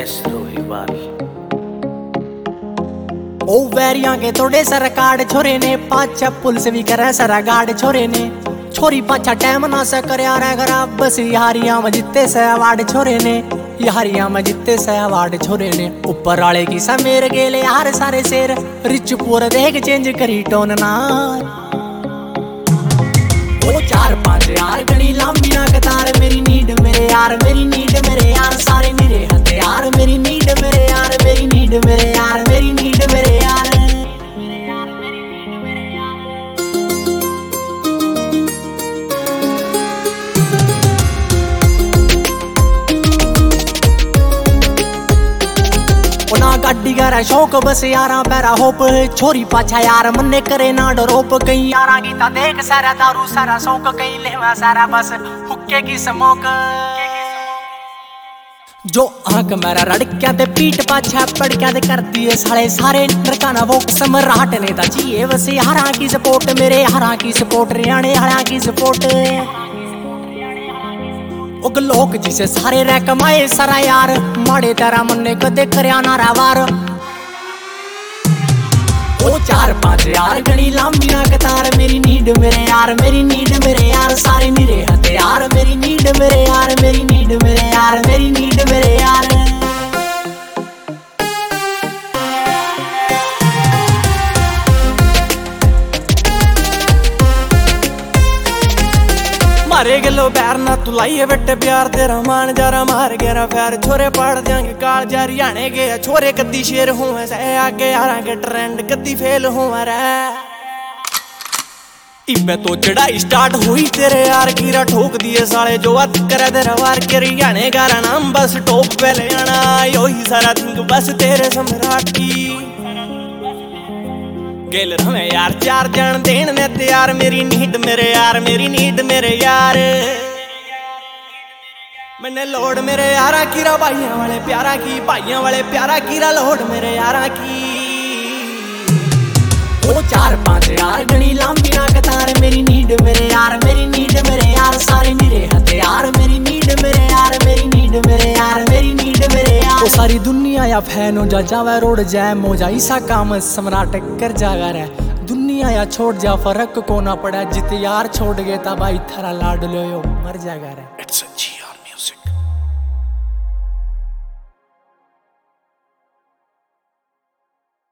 एस्ट्रोहिवाल। ओ वैरियां के थोड़े sir card छोरे ने, पाछा पुलिस भी करे सर गार्ड छोरे ने। छोरी पाछा टाइम ना से कर खराब, बस यारियां में जितते से अवार्ड छोरे ने, यारियां में जितते से अवार्ड छोरे ने। ऊपर वाले की समेर गेले यार सारे शेर, रिच पूर देख चेंज करी टोन ना। ओ 4-5 यार गणी लंबी ना कतार, मेरी नीड मेरे यार, मेरी नीड मेरे यार, सारे मेरे हथियार, मेरी नीड मेरे यार, मेरी नीड मेरे यार, मेरी नीड मेरे यार। ना गाड़ी का शौक बस यारा पैरा होप, छोरी पाछा यार मन्ने करे ना डरोप। कहीं यारा गीता देख सारा दारू सारा शौक, कहीं लेवा सारा बस हुक्के की स्मोक। जो आंख मेरा रड़क्या ते पीठ पाछा पड़क्या ते कर दिए साले सारे नरकाना वो सम्राट ने ता चाहिए बस यारा की सपोर्ट, मेरे यारा की सपोर्ट, रियाणे यारा की सपोर्ट। उग लोक जिसे सारे रह कमाए सारा यार, माड़े तेरा मन्ने कदे करया नारा वार। ओ 4-5 यार गणी लंबी ना कतार, मेरी नीड मेरे यार, मेरी नीड मेरे यार, सारे मेरे हथियार, मेरी नीड मेरे यार, मेरी नीड मेरे यार, मेरी नीड मेरे यार। मारे गलो पैर ना तू लाइए बेटे प्यार, तेरा मान जरा मार गया पैर, छोरे पड़ जाएंगे काल जा हरियाणे गया। छोरे कद्दी शेर हुए से आगे यारा के ट्रेंड कद्दी फेल हुआ रे। इबे तो चढ़ाई स्टार्ट हुई तेरे यार कीरा ठोक दिए साले, जो अत करे तेरा वार के हरियाणे गारा नाम बस टॉप पे ले आना, यो ही सारा थिंक बस तेरे सम्राट की। गेल रहे यार 4 जन देन ने तैयार, मेरी नीड मेरे यार, मेरी नीड मेरे यार। मैंने लोड मेरे यारा कीरा, भाइयों वाले प्यारा की, भाइयों वाले प्यारा कीरा लोड मेरे यारा की। ओ 4-5 यार गणी लंबी ना कतार, मेरी नीड मेरे यार, मेरी नीड मेरे यार, सारे मेरे हथियार, मेरी नीड मेरे यार, मेरी नीड मेरे यार, मेरी नीड मेरे यार। ओ सारी दुनिया या फैन हो जा जावे रोड जाए मौजा, ऐसा काम सम्राट कर जागा रे। दुनिया या छोड़ जा फर्क को ना पड़ा, जित यार छोड़ गए ता भाई थारा लाड लो मर जाएगा रे।